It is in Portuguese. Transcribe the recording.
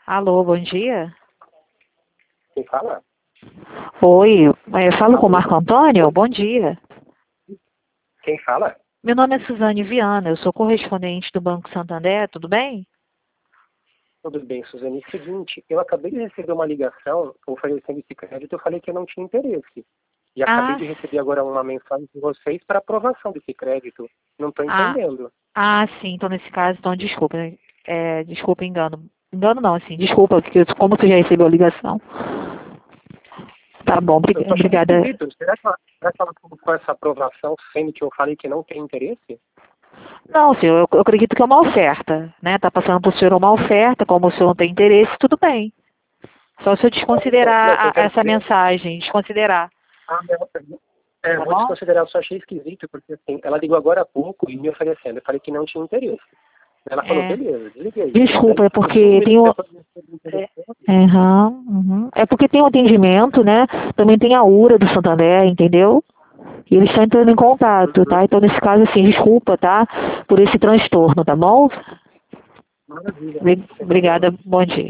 Alô, bom dia. Quem fala? Oi, eu falo com o Alô? Marco Antônio? Bom dia. Quem fala? Meu nome é Suzane Viana, eu sou correspondente do Banco Santander, tudo bem? Tudo bem, Suzane. Seguinte, eu acabei de receber uma ligação oferecendo esse crédito, eu falei que eu não tinha interesse. E acabei Ah, de receber agora uma mensagem de vocês para aprovação desse crédito. Não estou ah, entendendo. sim, então nesse caso, então desculpa, desculpa, engano. Engano não, assim, desculpa, porque como você já recebeu a ligação. Tá bom, Eu estou achando obrigada. esquisito. Será que ela colocou essa aprovação sendo que eu falei que não tem interesse? Não, senhor, eu acredito que é uma oferta, né? Tá passando por senhor uma oferta, como o senhor não tem interesse, tudo bem. Só se eu Então, não, o que desconsiderar eu quero essa saber. mensagem, desconsiderar, Eu tá vou bom? desconsiderar, eu só achei esquisito, porque assim, ela ligou agora há pouco e me oferecendo. Eu falei que não tinha interesse. Ela falou, É, beleza, desliguei. desculpa, Daí, é uns 5 porque tem minutos o. depois eu recebi um É, telefone. é porque tem o atendimento, né? Também tem a URA do Santander, entendeu? E eles estão entrando em contato, Uhum. tá? Então, nesse caso, assim, desculpa, tá? Por esse transtorno, tá bom? Maravilha, sem Obrigada, problema. bom dia.